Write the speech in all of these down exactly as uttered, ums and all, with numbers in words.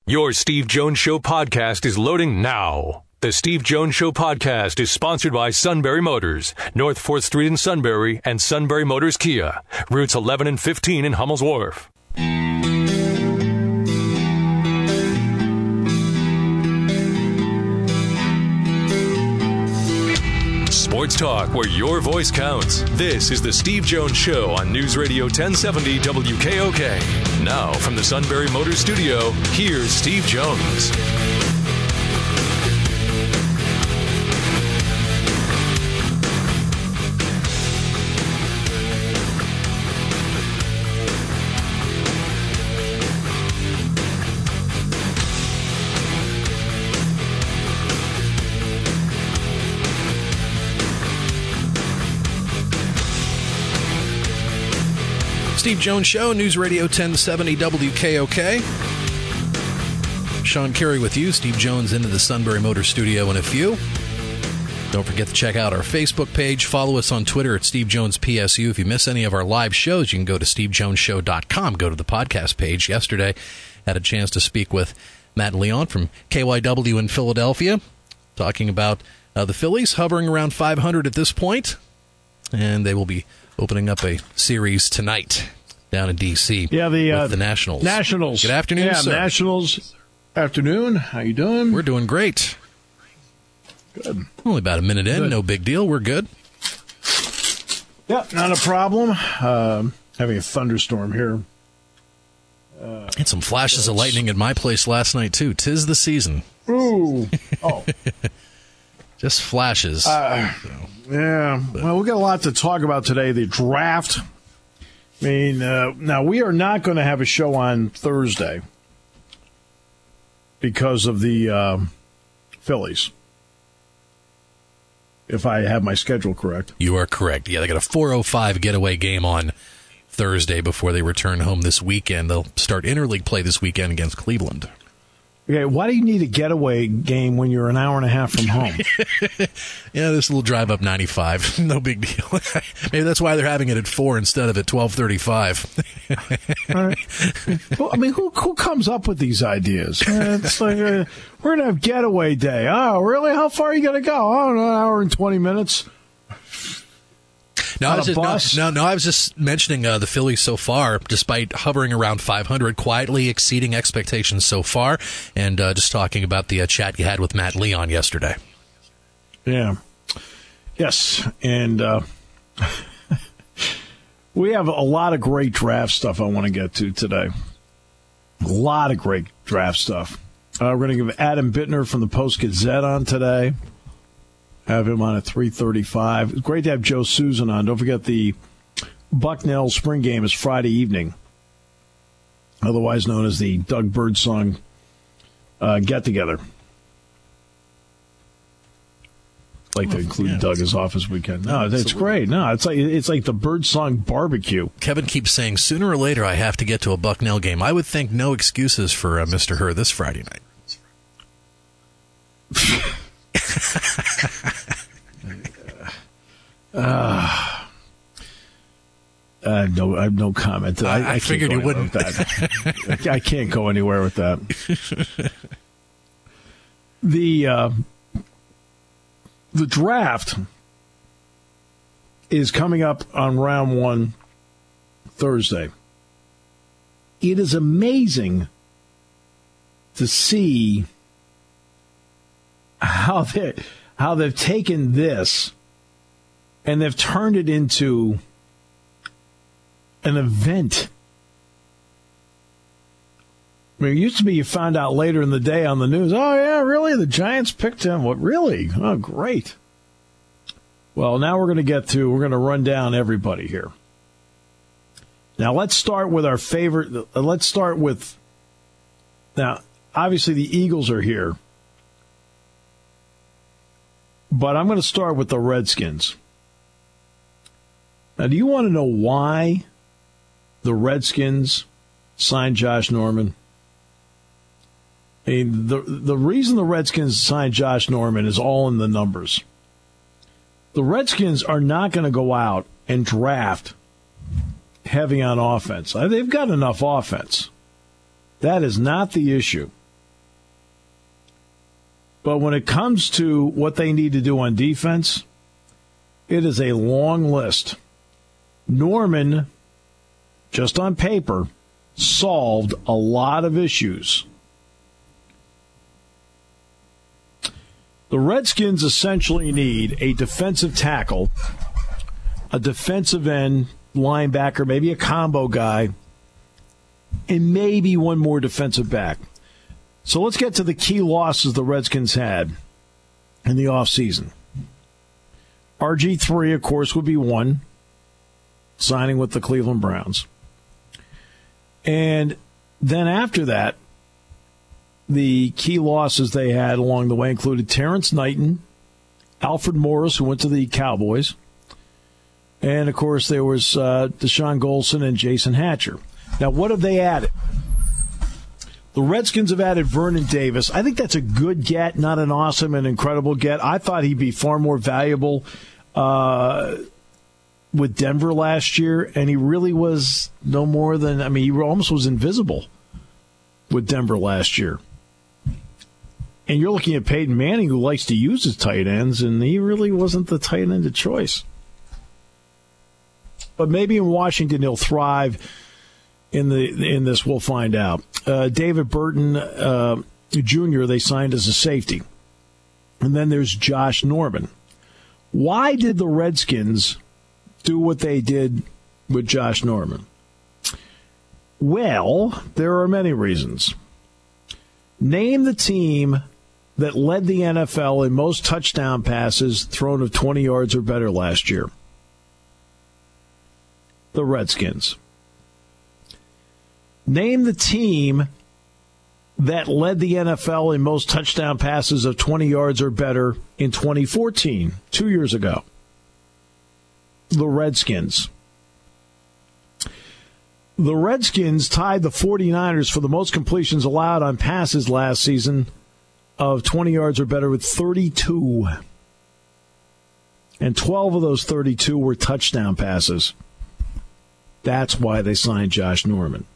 Your Steve Jones Show podcast is loading now. The Steve Jones Show podcast is sponsored by Sunbury Motors, North fourth Street in Sunbury, and Sunbury Motors Kia, routes eleven and fifteen in Hummel's Wharf. Sports talk where your voice counts. This is the Steve Jones Show on News Radio ten seventy W K O K. Now from the Sunbury Motors Studio, here's Steve Jones. Steve Jones Show, News Radio ten seventy W K O K. Sean Carey with you. Steve Jones into the Sunbury Motor Studio in a few. Don't forget to check out our Facebook page. Follow us on Twitter at Steve Jones P S U. If you miss any of our live shows, you can go to steve jones show dot com. Go to the podcast page. Yesterday, had a chance to speak with Matt Leon from K Y W in Philadelphia, talking about uh, the Phillies hovering around five hundred at this point, and they will be opening up a series tonight down in D C Yeah, the with uh, the Nationals. Nationals. Good afternoon, yeah, sir. Nationals. Afternoon. How you doing? We're doing great. Good. Only about a minute in. Good. No big deal. We're good. Yep, not a problem. Um, having a thunderstorm here. Uh, Had some flashes of lightning at my place last night, too. 'Tis the season. Ooh. Oh. Just flashes. Uh, so. Yeah. But. Well, we've got a lot to talk about today. The draft. I mean, uh, now we are not going to have a show on Thursday because of the uh, Phillies. If I have my schedule correct. You are correct. Yeah, they got a four oh five getaway game on Thursday before they return home this weekend. They'll start interleague play this weekend against Cleveland. Okay, why do you need a getaway game when you're an hour and a half from home? Yeah, this little drive up ninety-five, no big deal. Maybe that's why they're having it at four instead of at twelve thirty-five. Right. Well, I mean, who who comes up with these ideas? Uh, it's like uh, we're gonna have getaway day. Oh, really? How far are you gonna go? Oh, an hour and twenty minutes. No, I was just, bus? no, no, no, I was just mentioning uh, the Phillies so far, despite hovering around five hundred, quietly exceeding expectations so far, and uh, just talking about the uh, chat you had with Matt Leon yesterday. Yeah. Yes, and uh, we have a lot of great draft stuff I want to get to today. A lot of great draft stuff. Uh, we're going to give Adam Bittner from the Post-Gazette on today. Have him on at three thirty-five. It's great to have Joe Susan on. Don't forget the Bucknell spring game is Friday evening, otherwise known as the Doug Birdsong uh, get-together. Like to include yeah. Doug as often as we can. No, it's great. No, it's like it's like the Birdsong barbecue. Kevin keeps saying, sooner or later I have to get to a Bucknell game. I would think no excuses for uh, Mister Herr this Friday night. uh, uh, no, I have no comment. I, I, I figured you wouldn't. That. I can't go anywhere with that. The uh, the draft is coming up on round one Thursday. It is amazing to see how they how they've taken this and they've turned it into an event. I mean, it used to be you found out later in the day on the news, oh, yeah, really? The Giants picked him? What, really? Oh, great. Well, now we're going to get to, we're going to run down everybody here. Now, let's start with our favorite, let's start with, now, obviously the Eagles are here. But I'm going to start with the Redskins. Now, do you want to know why the Redskins signed Josh Norman? I mean, the, the reason the Redskins signed Josh Norman is all in the numbers. The Redskins are not going to go out and draft heavy on offense. They've got enough offense. That is not the issue. But when it comes to what they need to do on defense, it is a long list. Norman, just on paper, solved a lot of issues. The Redskins essentially need a defensive tackle, a defensive end, linebacker, maybe a combo guy, and maybe one more defensive back. So let's get to the key losses the Redskins had in the offseason. R G three, of course, would be one, signing with the Cleveland Browns. And then after that, the key losses they had along the way included Terrence Knighton, Alfred Morris, who went to the Cowboys, and, of course, there was uh, Deshaun Golson and Jason Hatcher. Now, what have they added? The Redskins have added Vernon Davis. I think that's a good get, not an awesome and incredible get. I thought he'd be far more valuable uh, with Denver last year, and he really was no more than, I mean, he almost was invisible with Denver last year. And you're looking at Peyton Manning, who likes to use his tight ends, and he really wasn't the tight end of choice. But maybe in Washington he'll thrive in the in this. We'll find out. Uh, David Burton uh, Junior they signed as a safety. And then there's Josh Norman. Why did the Redskins do what they did with Josh Norman? Well, there are many reasons. Name the team that led the N F L in most touchdown passes thrown of twenty yards or better last year. The Redskins. Name the team that led the N F L in most touchdown passes of twenty yards or better in twenty fourteen, two years ago. The Redskins. The Redskins tied the 49ers for the most completions allowed on passes last season of twenty yards or better with thirty-two. And twelve of those thirty-two were touchdown passes. That's why they signed Josh Norman.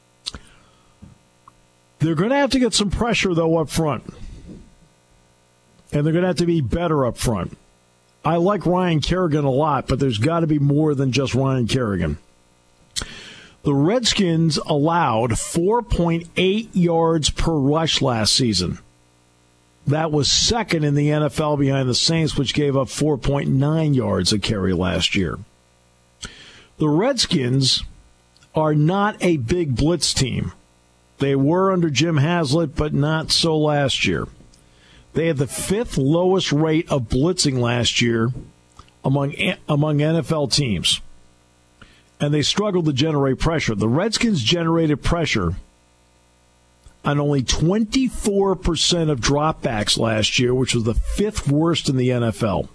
They're going to have to get some pressure, though, up front. And they're going to have to be better up front. I like Ryan Kerrigan a lot, but there's got to be more than just Ryan Kerrigan. The Redskins allowed four point eight yards per rush last season. That was second in the N F L behind the Saints, which gave up four point nine yards a carry last year. The Redskins are not a big blitz team. They were under Jim Haslett, but not so last year. They had the fifth lowest rate of blitzing last year among among N F L teams. And they struggled to generate pressure. The Redskins generated pressure on only twenty-four percent of dropbacks last year, which was the fifth worst in the N F L.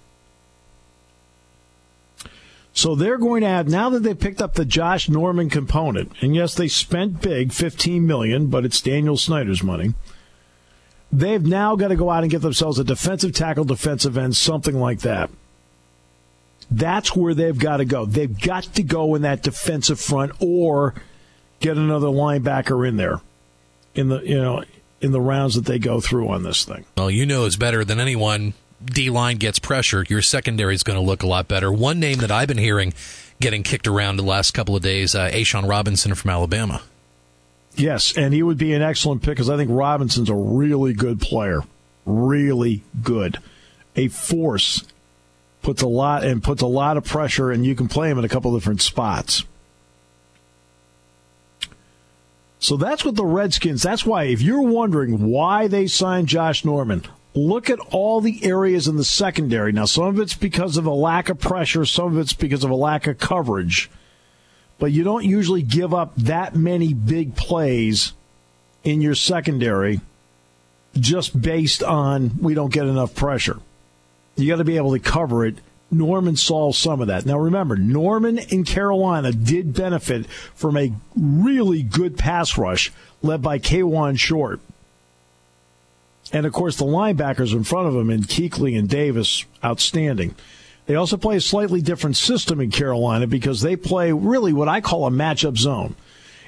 So they're going to have, now that they've picked up the Josh Norman component, and yes, they spent big, fifteen million dollars, but it's Daniel Snyder's money. They've now got to go out and get themselves a defensive tackle, defensive end, something like that. That's where they've got to go. They've got to go in that defensive front or get another linebacker in there in the, you know, in the rounds that they go through on this thing. Well, you know it's better than anyone. D-line gets pressure, your secondary is going to look a lot better. One name that I've been hearing getting kicked around the last couple of days, uh, A'Shawn Robinson from Alabama. Yes, and he would be an excellent pick because I think Robinson's a really good player. Really good. A force. Puts a lot and puts a lot of pressure, and you can play him in a couple different spots. So that's what the Redskins, that's why, if you're wondering why they signed Josh Norman, look at all the areas in the secondary. Now, some of it's because of a lack of pressure, some of it's because of a lack of coverage. But you don't usually give up that many big plays in your secondary just based on we don't get enough pressure. You got to be able to cover it. Norman solved some of that. Now, remember, Norman in Carolina did benefit from a really good pass rush led by K'Wan Short. And, of course, the linebackers in front of him in Kuechly and Davis, outstanding. They also play a slightly different system in Carolina because they play really what I call a matchup zone.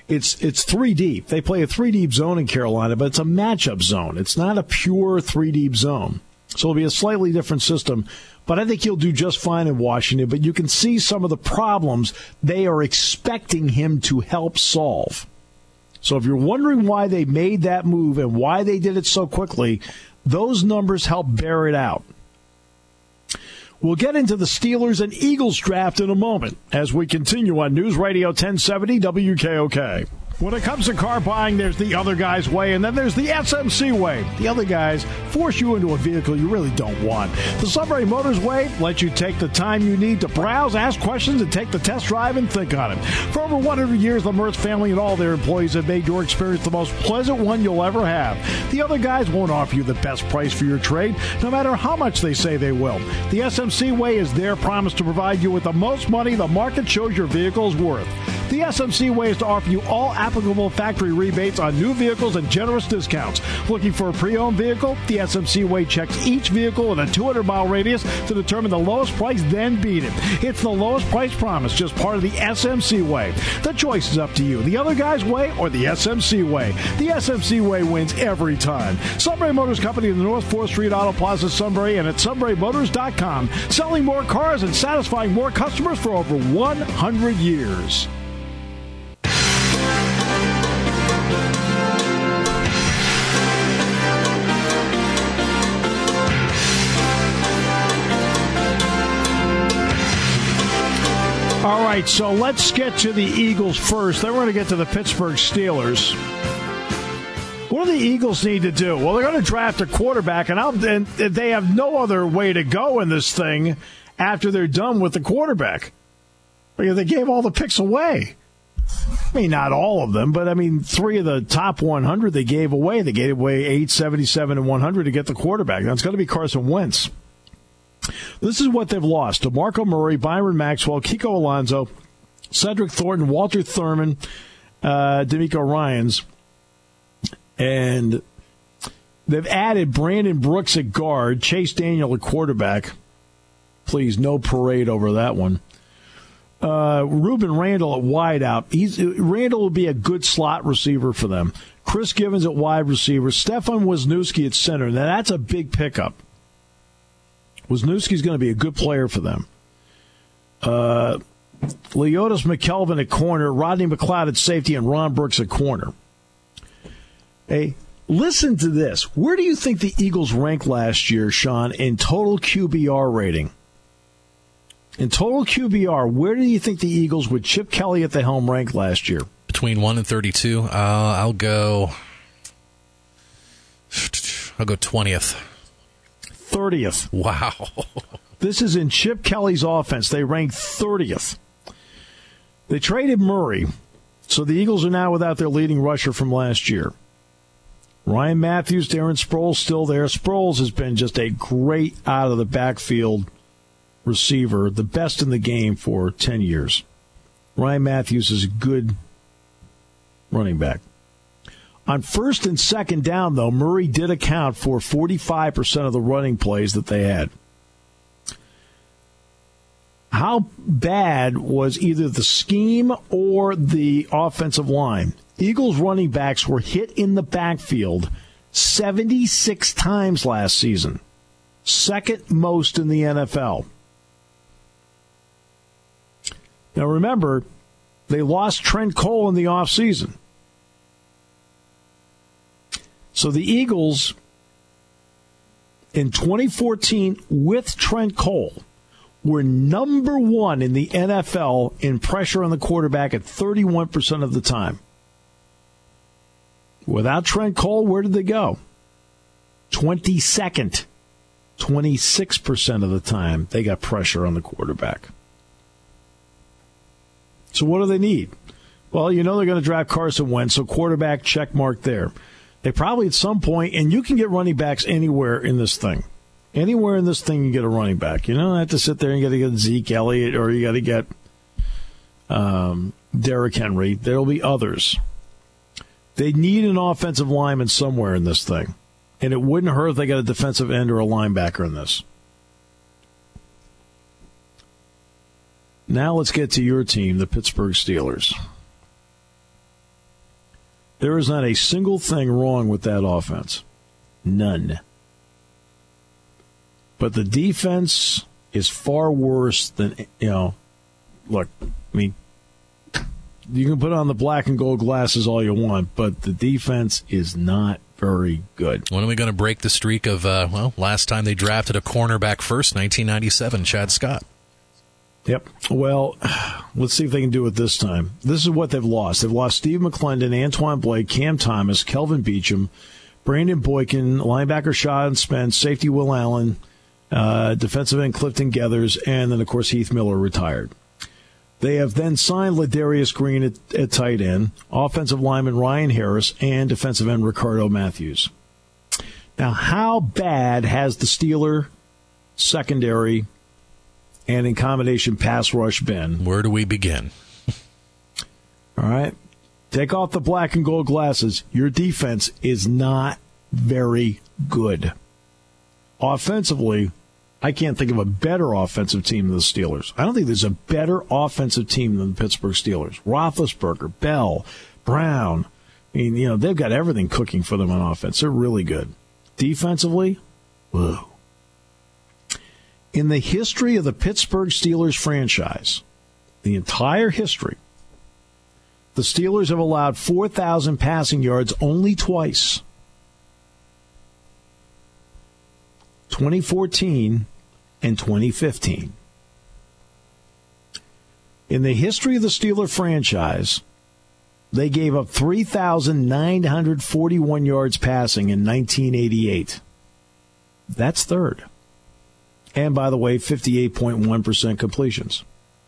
it's it's three deep. They play a three deep zone in Carolina, but it's a matchup zone. It's not a pure three deep zone. So it'll be a slightly different system. But I think he'll do just fine in Washington. But you can see some of the problems they are expecting him to help solve. So if you're wondering why they made that move and why they did it so quickly, those numbers help bear it out. We'll get into the Steelers and Eagles draft in a moment as we continue on News Radio ten seventy W K O K. When it comes to car buying, there's the other guy's way, and then there's the S M C way. The other guys force you into a vehicle you really don't want. The Sunbury Motors way lets you take the time you need to browse, ask questions, and take the test drive and think on it. For over one hundred years, the Mertz family and all their employees have made your experience the most pleasant one you'll ever have. The other guys won't offer you the best price for your trade, no matter how much they say they will. The S M C way is their promise to provide you with the most money the market shows your vehicle is worth. The S M C way is to offer you all applicable factory rebates on new vehicles and generous discounts. Looking for a pre-owned vehicle? The S M C way checks each vehicle in a two hundred mile radius to determine the lowest price, then beat it. It's the lowest price promise, just part of the S M C way. The choice is up to you. The other guy's way or the S M C way. The S M C way wins every time. Sunbury Motors Company in the North fourth Street Auto Plaza, Sunbury, and at sunbury motors dot com. Selling more cars and satisfying more customers for over one hundred years. All right, so let's get to the Eagles first. Then we're going to get to the Pittsburgh Steelers. What do the Eagles need to do? Well, they're going to draft a quarterback, and, I'll, and they have no other way to go in this thing after they're done with the quarterback. Because they gave all the picks away. I mean, not all of them, but, I mean, three of the top one hundred they gave away. They gave away eight, seventy-seven, and one hundred to get the quarterback. Now, it's going to be Carson Wentz. This is what they've lost. DeMarco Murray, Byron Maxwell, Kiko Alonso, Cedric Thornton, Walter Thurman, uh, D'Amico Ryans. And they've added Brandon Brooks at guard, Chase Daniel at quarterback. Please, no parade over that one. Uh, Ruben Randall at wideout. He's, Randall will be a good slot receiver for them. Chris Givens at wide receiver. Stefan Wisniewski at center. Now, that's a big pickup. Wisniewski's going to be a good player for them. Uh, Leotis McKelvin at corner, Rodney McLeod at safety, and Ron Brooks at corner. Hey, listen to this. Where do you think the Eagles ranked last year, Sean, in total Q B R rating? In total Q B R, where do you think the Eagles, with Chip Kelly at the helm, ranked last year? Between one and thirty-two, uh, I'll go. I'll go twentieth. thirtieth. Wow. This is in Chip Kelly's offense. They ranked thirtieth. They traded Murray, so the Eagles are now without their leading rusher from last year. Ryan Matthews, Darren Sproles still there. Sproles has been just a great out-of-the-backfield receiver, the best in the game for ten years. Ryan Matthews is a good running back. On first and second down, though, Murray did account for forty-five percent of the running plays that they had. How bad was either the scheme or the offensive line? Eagles running backs were hit in the backfield seventy-six times last season, second most in the N F L. Now remember, they lost Trent Cole in the offseason. So the Eagles, in twenty fourteen, with Trent Cole, were number one in the N F L in pressure on the quarterback at thirty-one percent of the time. Without Trent Cole, where did they go? twenty-second. twenty-six percent of the time, they got pressure on the quarterback. So what do they need? Well, you know they're going to draft Carson Wentz, so quarterback check mark there. They probably at some point, and you can get running backs anywhere in this thing. Anywhere in this thing you get a running back. You don't have to sit there and get to get Zeke Elliott or you got to get um, Derrick Henry. There will be others. They need an offensive lineman somewhere in this thing. And it wouldn't hurt if they got a defensive end or a linebacker in this. Now let's get to your team, the Pittsburgh Steelers. There is not a single thing wrong with that offense. None. But the defense is far worse than, you know, look, I mean, you can put on the black and gold glasses all you want, but the defense is not very good. When are we going to break the streak of, uh, well, last time they drafted a cornerback first, nineteen ninety-seven, Chad Scott? Yep. Well, let's see if they can do it this time. This is what they've lost. They've lost Steve McClendon, Antoine Blake, Cam Thomas, Kelvin Beachum, Brandon Boykin, linebacker Sean Spence, safety Will Allen, uh, defensive end Clifton Geathers, and then, of course, Heath Miller retired. They have then signed Ladarius Green at, at tight end, offensive lineman Ryan Harris, and defensive end Ricardo Matthews. Now, how bad has the Steeler secondary and in combination pass rush been? Where do we begin? All right. Take off the black and gold glasses. Your defense is not very good. Offensively, I can't think of a better offensive team than the Steelers. I don't think there's a better offensive team than the Pittsburgh Steelers. Roethlisberger, Bell, Brown. I mean, you know, they've got everything cooking for them on offense. They're really good. Defensively, whoa. In the history of the Pittsburgh Steelers franchise, the entire history, the Steelers have allowed four thousand passing yards only twice. twenty fourteen and twenty fifteen. In the history of the Steeler franchise, they gave up three thousand nine hundred forty-one yards passing in nineteen eighty-eight. That's third. And, by the way, fifty-eight point one percent completions.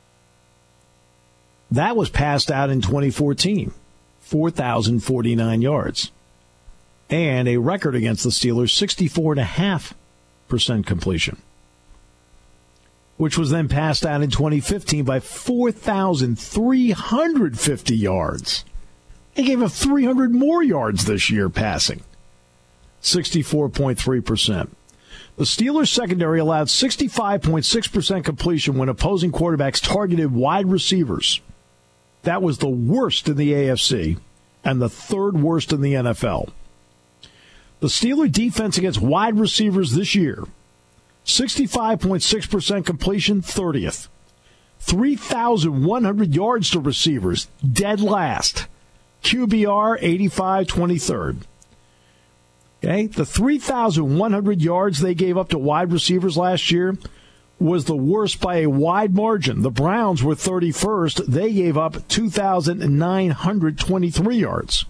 That was passed out in twenty fourteen, four thousand forty-nine yards. And a record against the Steelers, sixty-four point five percent completion, which was then passed out in twenty fifteen by four thousand three hundred fifty yards. They gave up three hundred more yards this year passing, sixty-four point three percent. The Steelers secondary allowed sixty-five point six percent completion when opposing quarterbacks targeted wide receivers. That was the worst in the A F C and the third worst in the N F L. The Steeler defense against wide receivers this year, sixty-five point six percent completion, thirtieth. three thousand one hundred yards to receivers, dead last. Q B R, eighty-five, twenty-third. Okay, the three thousand one hundred yards they gave up to wide receivers last year was the worst by a wide margin. The Browns were thirty-first. They gave up two thousand nine hundred twenty-three yards.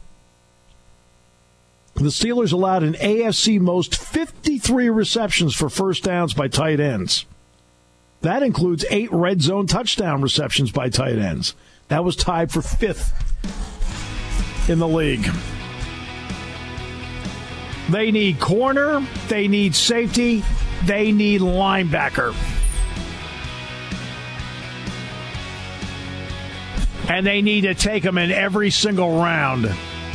The Steelers allowed an A F C most fifty-three receptions for first downs by tight ends. That includes eight red zone touchdown receptions by tight ends. That was tied for fifth in the league. They need corner, they need safety, they need linebacker. And they need to take them in every single round.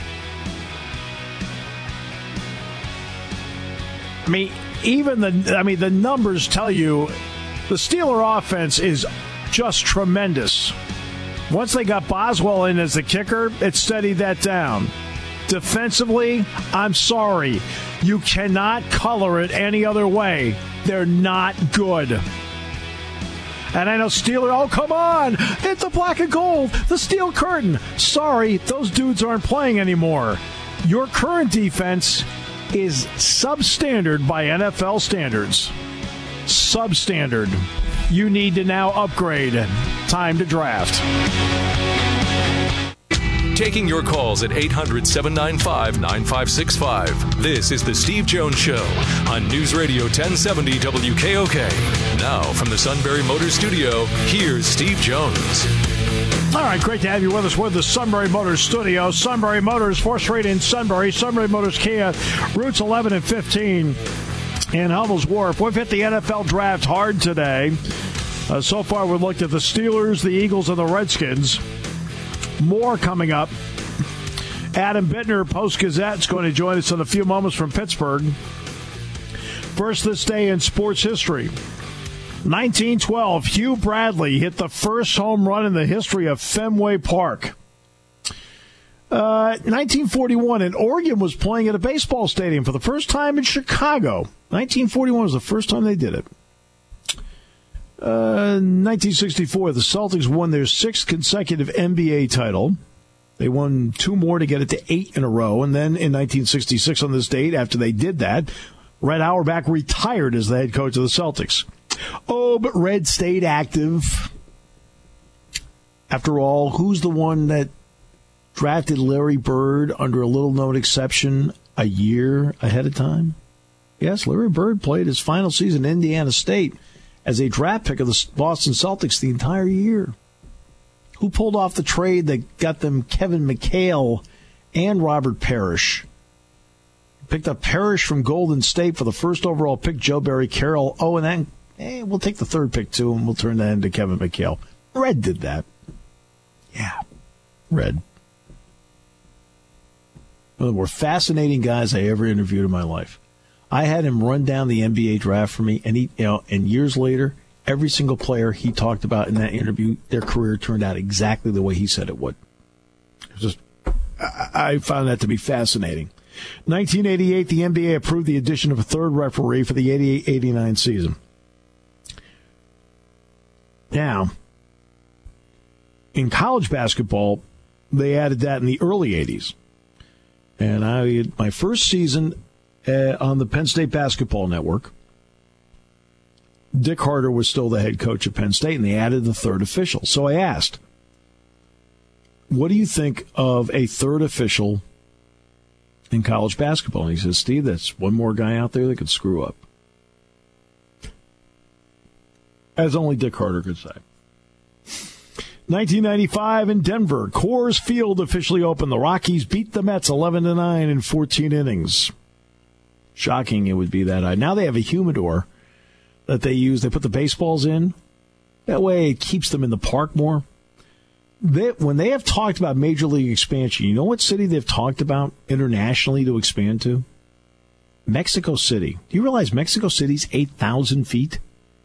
I mean, even the I mean the numbers tell you the Steeler offense is just tremendous. Once they got Boswell in as the kicker, it steadied that down. Defensively, I'm sorry. You cannot color it any other way. They're not good. And I know Steeler, oh, come on. It's the black and gold, the steel curtain. Sorry, those dudes aren't playing anymore. Your current defense is substandard by N F L standards. Substandard. You need to now upgrade. Time to draft. Taking your calls at eight hundred, seven nine five, nine five six five. This is the Steve Jones Show on News Radio ten seventy W K O K. Now from the Sunbury Motors Studio, here's Steve Jones. All right, great to have you with us with the Sunbury Motors Studio. Sunbury Motors, fourth Street in Sunbury. Sunbury Motors Kia, routes eleven and fifteen in Hummel's Wharf. We've hit the N F L draft hard today. Uh, so far, we've looked at the Steelers, the Eagles, and the Redskins. More coming up. Adam Bittner, Post-Gazette, is going to join us in a few moments from Pittsburgh. First this day in sports history. nineteen twelve, Hugh Bradley hit the first home run in the history of Fenway Park. Uh, nineteen forty-one, and Oregon was playing at a baseball stadium for the first time in Chicago. nineteen forty-one was the first time they did it. Uh, nineteen sixty-four, the Celtics won their sixth consecutive N B A title. They won two more to get it to eight in a row. And then in nineteen sixty-six, on this date, after they did that, Red Auerbach retired as the head coach of the Celtics. Oh, but Red stayed active. After all, who's the one that drafted Larry Bird under a little-known exception a year ahead of time? Yes, Larry Bird played his final season in Indiana State as a draft pick of the Boston Celtics the entire year. Who pulled off the trade that got them Kevin McHale and Robert Parrish? Picked up Parrish from Golden State for the first overall pick, Joe Barry Carroll. Oh, and then eh, we'll take the third pick, too, and we'll turn that into Kevin McHale. Red did that. Yeah, Red. One of the more fascinating guys I ever interviewed in my life. I had him run down the N B A draft for me, and he, you know, and years later, every single player he talked about in that interview, their career turned out exactly the way he said it would. It was just, I, I found that to be fascinating. nineteen eighty-eight, the N B A approved the addition of a third referee for the eighty-eight eighty-nine season. Now, in college basketball, they added that in the early eighties. And I, my first season uh, on the Penn State Basketball Network, Dick Harder was still the head coach of Penn State, and they added the third official. So I asked, what do you think of a third official in college basketball? And he says, Steve, that's one more guy out there that could screw up. As only Dick Harder could say. nineteen ninety-five in Denver, Coors Field officially opened. The Rockies beat the Mets eleven to nine in fourteen innings. Shocking it would be that high. Now they have a humidor that they use. They put the baseballs in. That way it keeps them in the park more. They, when they have talked about Major League expansion, you know what city they've talked about internationally to expand to? Mexico City. Do you realize Mexico City's eight thousand feet?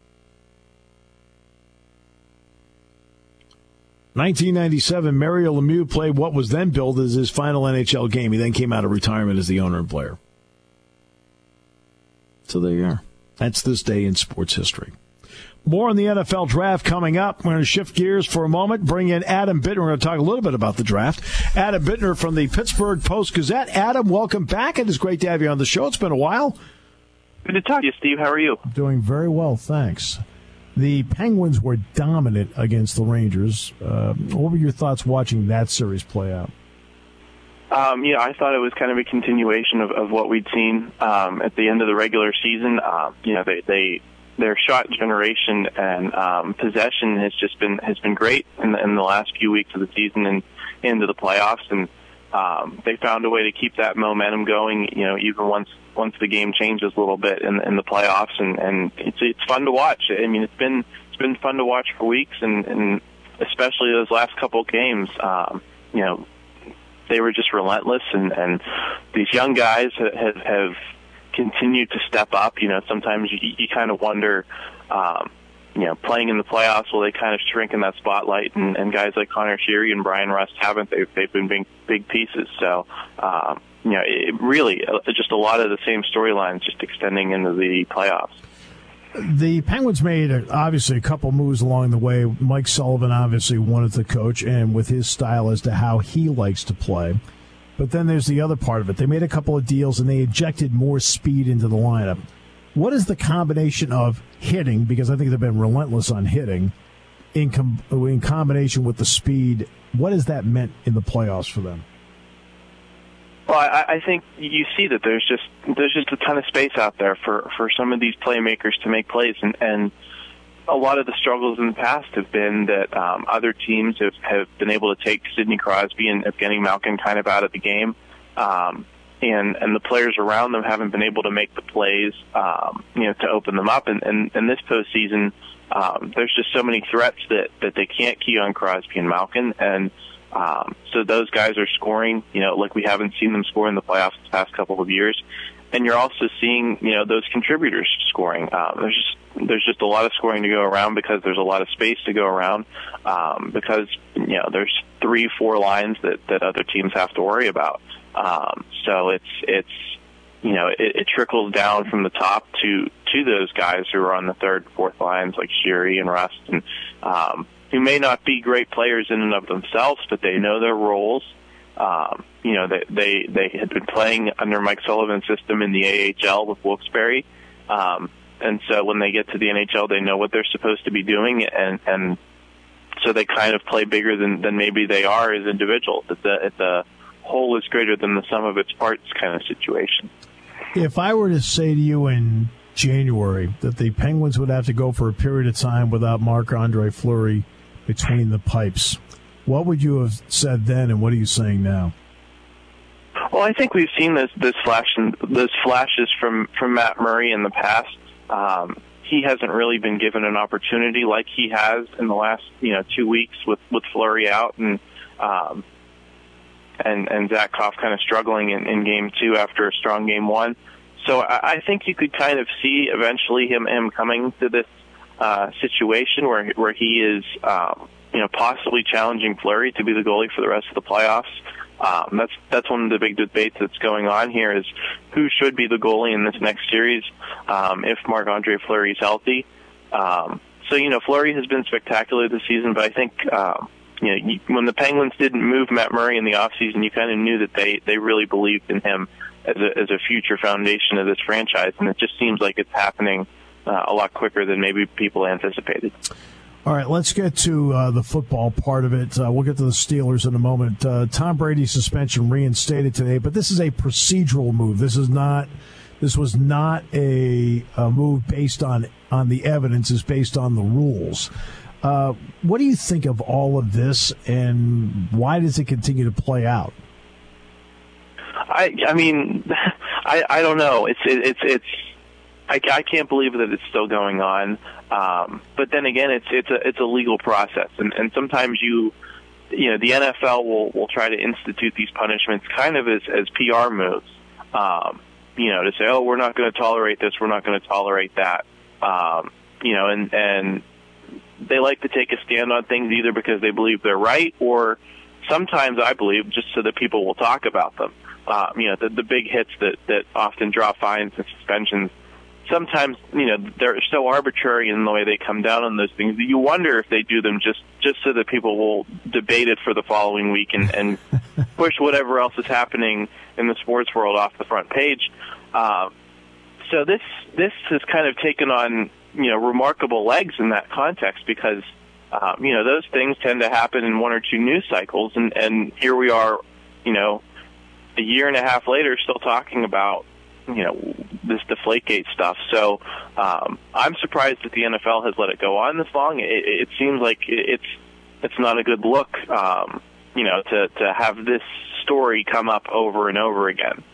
nineteen ninety-seven, Mario Lemieux played what was then billed as his final N H L game. He then came out of retirement as the owner and player. So there you are. That's this day in sports history. More on the N F L draft coming up. We're going to shift gears for a moment, bring in Adam Bittner. We're going to talk a little bit about the draft. Adam Bittner from the Pittsburgh Post-Gazette. Adam, welcome back. It is great to have you on the show. It's been a while. Good to talk to you, Steve. How are you? Doing very well, thanks. The Penguins were dominant against the Rangers. Uh, what were your thoughts watching that series play out? Um, yeah, I thought it was kind of a continuation of, of what we'd seen um, at the end of the regular season. Um, you know, they, they their shot generation and um, possession has just been has been great in the, in the last few weeks of the season and into the playoffs, and um, they found a way to keep that momentum going. You know, even once once the game changes a little bit in, in the playoffs, and, and it's it's fun to watch. I mean, it's been it's been fun to watch for weeks, and, and especially those last couple of games. Um, you know, they were just relentless, and, and these young guys have, have continued to step up. You know, sometimes you, you kind of wonder, um, you know, playing in the playoffs, will they kind of shrink in that spotlight? And, and guys like Connor Sheary and Brian Rust haven't. They've, they've been big, big pieces. So, um, you know, it really uh, just a lot of the same storylines just extending into the playoffs. The Penguins made, a, obviously, a couple moves along the way. Mike Sullivan obviously wanted the coach, and with his style as to how he likes to play. But then there's the other part of it. They made a couple of deals, and they injected more speed into the lineup. What is the combination of hitting, because I think they've been relentless on hitting, in, com- in combination with the speed? What has that meant in the playoffs for them? Well, I, I think you see that there's just there's just a ton of space out there for, for some of these playmakers to make plays, and, and a lot of the struggles in the past have been that um, other teams have, have been able to take Sidney Crosby and Evgeny Malkin kind of out of the game, um, and and the players around them haven't been able to make the plays, um, you know, to open them up. And, and, and this postseason, um, there's just so many threats that, that they can't key on Crosby and Malkin, and Um, so those guys are scoring, you know, like we haven't seen them score in the playoffs the past couple of years. and you're also seeing, you know, those contributors scoring. Um, there's just, there's just a lot of scoring to go around because there's a lot of space to go around, um, because, you know, there's three, four lines that, that other teams have to worry about. Um, so it's, it's, you know, it, it trickles down from the top to, to those guys who are on the third, fourth lines, like Sheary and Rust, and, um, who may not be great players in and of themselves, but they know their roles. Um, you know, they, they, they had been playing under Mike Sullivan's system in the A H L with Wilkes-Barre. Um, and so when they get to the N H L, they know what they're supposed to be doing. And, and so they kind of play bigger than, than maybe they are as individuals. It's a, it's a whole is greater than the sum of its parts kind of situation. If I were to say to you in January that the Penguins would have to go for a period of time without Marc-Andre Fleury between the pipes, what would you have said then, and what are you saying now? Well, I think we've seen this this flash this flashes from, from Matt Murray in the past. Um, he hasn't really been given an opportunity like he has in the last you know two weeks with with Fleury out and um, and and Zach Koff kind of struggling in, in game two after a strong game one. So I, I think you could kind of see eventually him him coming to this uh, situation where where he is um, you know possibly challenging Fleury to be the goalie for the rest of the playoffs. Um, that's that's one of the big debates that's going on here is who should be the goalie in this next series um, if Marc-Andre Fleury is healthy. Um, so you know Fleury has been spectacular this season, but I think um, you know you, when the Penguins didn't move Matt Murray in the offseason, you kind of knew that they they really believed in him as a as a future foundation of this franchise, and it just seems like it's happening uh, a lot quicker than maybe people anticipated. All right, let's get to uh, the football part of it. Uh, we'll get to the Steelers in a moment. Uh, Tom Brady's suspension reinstated today, but this is a procedural move. This is not. This was not a, a move based on on the evidence. It's based on the rules. Uh, what do you think of all of this, and why does it continue to play out? I I mean, I I don't know. It's it, it's it's. I, I can't believe that it's still going on. Um, but then again, it's it's a it's a legal process, and, and sometimes you, you know, the N F L will will try to institute these punishments kind of as as P R moves. Um, you know, to say, oh, we're not going to tolerate this, we're not going to tolerate that. Um, you know, and and they like to take a stand on things either because they believe they're right, or sometimes I believe just so that people will talk about them. Um, you know, the the big hits that that often draw fines and suspensions. Sometimes, you know, they're so arbitrary in the way they come down on those things that you wonder if they do them just, just so that people will debate it for the following week and, and push whatever else is happening in the sports world off the front page. Um, so this this has kind of taken on, you know, remarkable legs in that context because, um, you know, those things tend to happen in one or two news cycles. And, and here we are, you know, a year and a half later still talking about, you know, this Deflategate stuff. So um, I'm surprised that the N F L has let it go on this long. It, it seems like it's it's not a good look, um, you know, to, to have this story come up over and over again.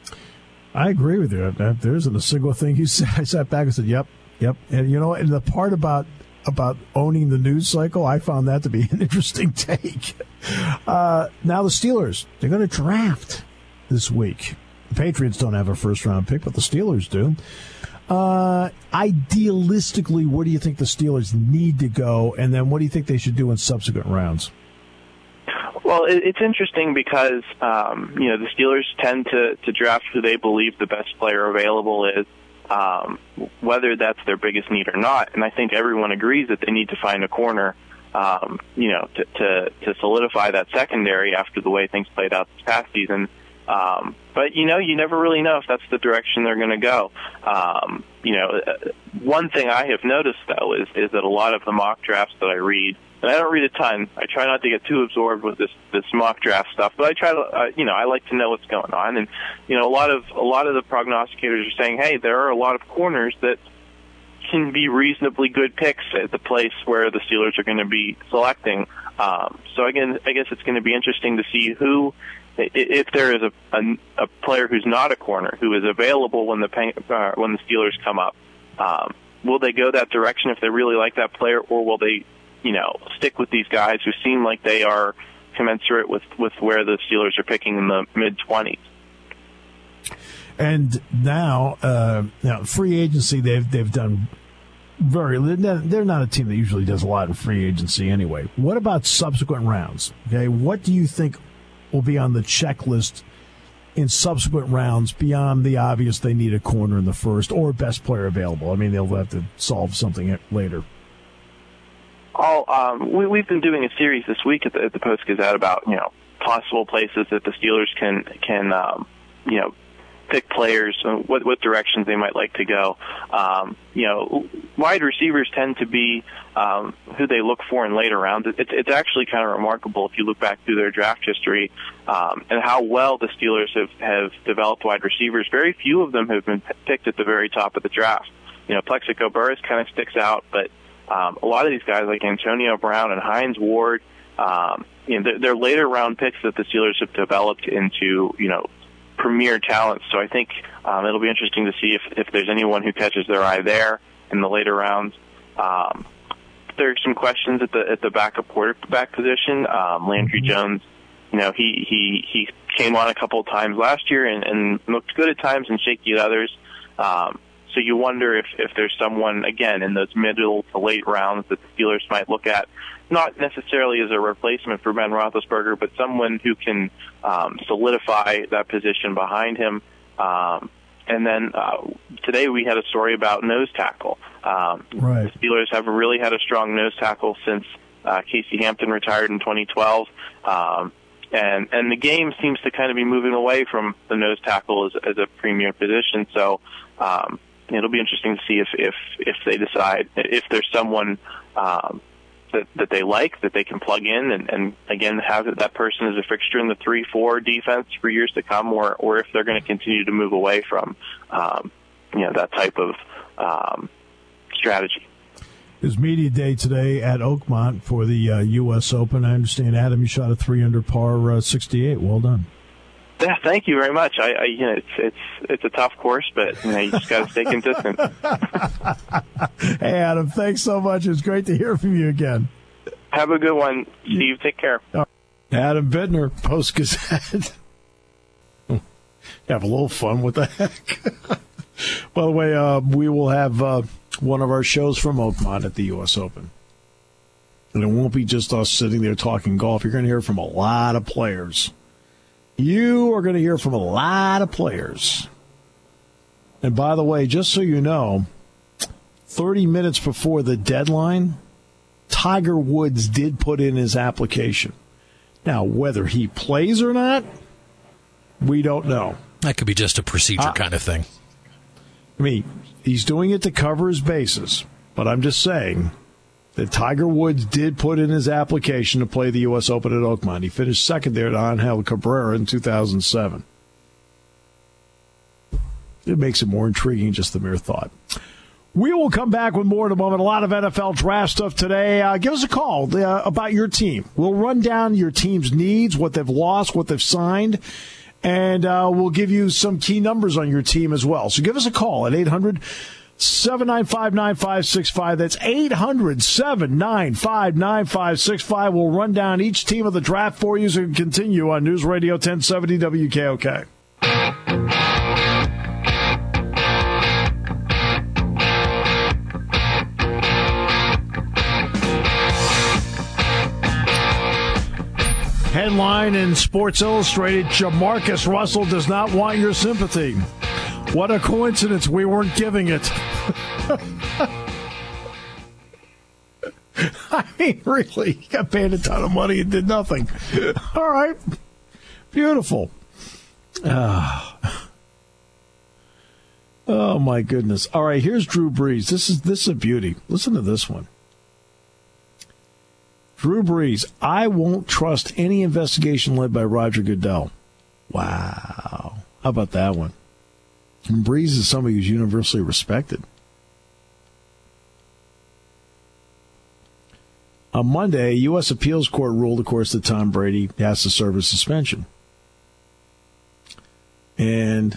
I agree with you. There isn't a single thing you said. I sat back and said, yep, yep. And, you know, and the part about about owning the news cycle, I found that to be an interesting take. Uh, now the Steelers, they're going to draft this week. The Patriots don't have a first-round pick, but the Steelers do. Uh, idealistically, where do you think the Steelers need to go, and then what do you think they should do in subsequent rounds? Well, it's interesting because, um, you know, the Steelers tend to, to draft who they believe the best player available is, um, whether that's their biggest need or not. And I think everyone agrees that they need to find a corner, um, you know, to, to, to solidify that secondary after the way things played out this past season. Um, but, you know, you never really know if that's the direction they're going to go. Um, you know, one thing I have noticed, though, is, is that a lot of the mock drafts that I read, and I don't read a ton, I try not to get too absorbed with this, this mock draft stuff, but I try to, uh, you know, I like to know what's going on. And, you know, a lot of, a lot of the prognosticators are saying, hey, there are a lot of corners that can be reasonably good picks at the place where the Steelers are going to be selecting. Um, so again, I guess it's going to be interesting to see who, if there is a, a, a player who's not a corner who is available when the uh, when the Steelers come up, um, will they go that direction if they really like that player, or will they, you know, stick with these guys who seem like they are commensurate with, with where the Steelers are picking in the mid twenties? And now, uh, now free agency, they've they've done very. They're not a team that usually does a lot in free agency anyway. What about subsequent rounds? Okay, what do you think will be on the checklist in subsequent rounds beyond the obvious? They need a corner in the first or best player available. I mean, they'll have to solve something later. All um, we, we've been doing a series this week at the, at the Post-Gazette about you know possible places that the Steelers can can um, you know. pick players, what what directions they might like to go. Um, you know, wide receivers tend to be um, who they look for in later rounds. It's it's actually kind of remarkable if you look back through their draft history um, and how well the Steelers have, have developed wide receivers. Very few of them have been p- picked at the very top of the draft. You know, Plexico Burress kind of sticks out, but um, a lot of these guys like Antonio Brown and Hines Ward, um, you know, they're, they're later round picks that the Steelers have developed into, you know, premier talents. So I think um, it'll be interesting to see if, if there's anyone who catches their eye there in the later rounds. Um, there are some questions at the at the backup quarterback position. Um, Landry Jones, you know, he he he came on a couple of times last year and, and looked good at times and shaky at others. Um, so you wonder if if there's someone again in those middle to late rounds that the Steelers might look at, not necessarily as a replacement for Ben Roethlisberger, but someone who can um, solidify that position behind him. Um, and then uh, today we had a story about nose tackle. Um, right. The Steelers haven't really had a strong nose tackle since uh, Casey Hampton retired in twenty twelve. Um, and, and the game seems to kind of be moving away from the nose tackle as, as a premier position. So um, it'll be interesting to see if, if, if they decide, if there's someone um, that, that they like, that they can plug in and, and again, have that person as a fixture in the three four defense for years to come, or, or if they're going to continue to move away from, um, you know, that type of um, strategy. There's media day today at Oakmont for the uh, U S Open. I understand, Adam, you shot a three under par uh, sixty-eight. Well done. Yeah, thank you very much. I, I you know, it's it's it's a tough course, but you know, you just got to stay consistent. Hey, Adam, thanks so much. It's great to hear from you again. Have a good one, Steve. Take care. Adam Bittner, Post-Gazette. Have a little fun. What the heck? By the way, uh, we will have uh, one of our shows from Oakmont at the U S Open. And it won't be just us sitting there talking golf. You're going to hear from a lot of players. You are going to hear from a lot of players. And by the way, just so you know, thirty minutes before the deadline, Tiger Woods did put in his application. Now, whether he plays or not, we don't know. That could be just a procedure uh, kind of thing. I mean, he's doing it to cover his bases. But I'm just saying that Tiger Woods did put in his application to play the U S Open at Oakmont. He finished second there to Angel Cabrera in two thousand seven. It makes it more intriguing, just the mere thought. We will come back with more in a moment. A lot of N F L draft stuff today. Uh, give us a call uh, about your team. We'll run down your team's needs, what they've lost, what they've signed, and uh, we'll give you some key numbers on your team as well. So give us a call at eight hundred, seven nine five, nine five six five. That's eight hundred, seven nine five, nine five six five. We'll run down each team of the draft for you and continue on News Radio ten seventy W K O K. Headline in Sports Illustrated, Jamarcus Russell does not want your sympathy. What a coincidence, we weren't giving it. I mean, really, he got paid a ton of money and did nothing. All right. Beautiful. Uh, oh, my goodness. All right, here's Drew Brees. This is, this is a beauty. Listen to this one. Drew Brees, I won't trust any investigation led by Roger Goodell. Wow. How about that one? And Brees is somebody who's universally respected. On Monday, a U S appeals court ruled, of course, that Tom Brady has to serve a suspension. And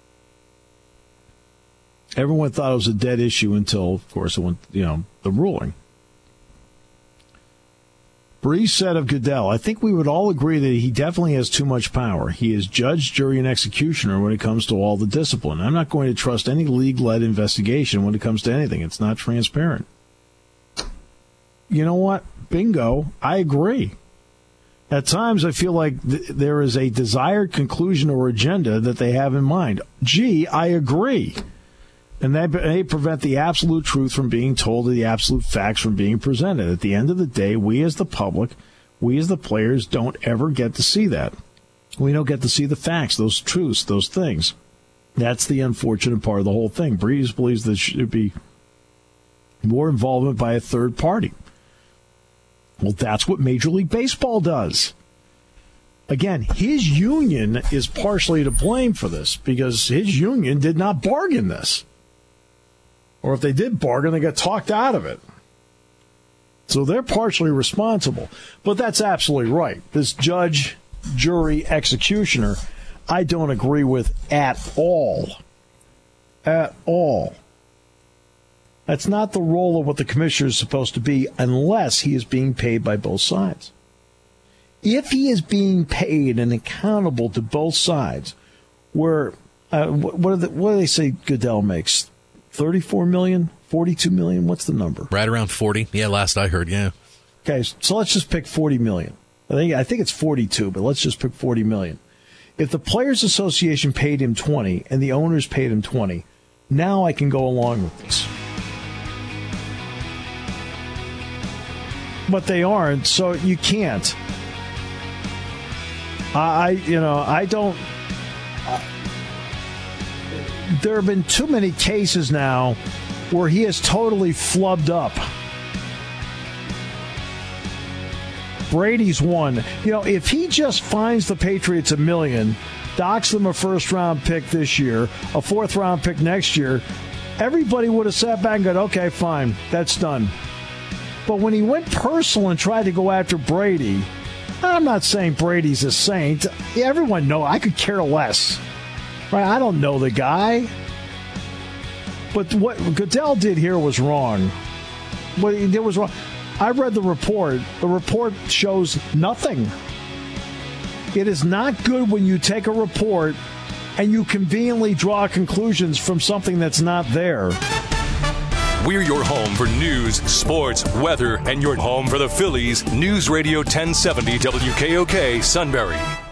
everyone thought it was a dead issue until, of course, it went, you know, the ruling. Breeze said of Goodell, I think we would all agree that he definitely has too much power. He is judge, jury, and executioner when it comes to all the discipline. I'm not going to trust any league-led investigation when it comes to anything. It's not transparent. You know what? Bingo. I agree. At times, I feel like th- there is a desired conclusion or agenda that they have in mind. Gee, I agree. And they, they prevent the absolute truth from being told or the absolute facts from being presented. At the end of the day, we as the public, we as the players don't ever get to see that. We don't get to see the facts, those truths, those things. That's the unfortunate part of the whole thing. Breeze believes there should be more involvement by a third party. Well, that's what Major League Baseball does. Again, his union is partially to blame for this because his union did not bargain this. Or if they did bargain, they got talked out of it. So they're partially responsible. But that's absolutely right. This judge, jury, executioner, I don't agree with at all. At all. That's not the role of what the commissioner is supposed to be unless he is being paid by both sides. If he is being paid and accountable to both sides, where, uh, what, what, the, what do they say Goodell makes? thirty-four million dollars? forty-two million dollars? What's the number? Right around forty. Yeah, last I heard, yeah. Okay, so let's just pick forty million dollars. I think I think it's forty-two, but let's just pick forty million dollars. If the Players Association paid him twenty and the owners paid him twenty, now I can go along with this. But they aren't, so you can't. I, you know, I don't... Uh, there have been too many cases now where he has totally flubbed up. Brady's one. You know, if he just finds the Patriots a million, docks them a first-round pick this year, a fourth-round pick next year, everybody would have sat back and gone, okay, fine, that's done. But when he went personal and tried to go after Brady, I'm not saying Brady's a saint. Everyone knows. I could care less. Right? I don't know the guy. But what Goodell did here was wrong. What he did was wrong. I read the report. The report shows nothing. It is not good when you take a report and you conveniently draw conclusions from something that's not there. We're your home for news, sports, weather, and your home for the Phillies. News Radio ten seventy W K O K Sunbury.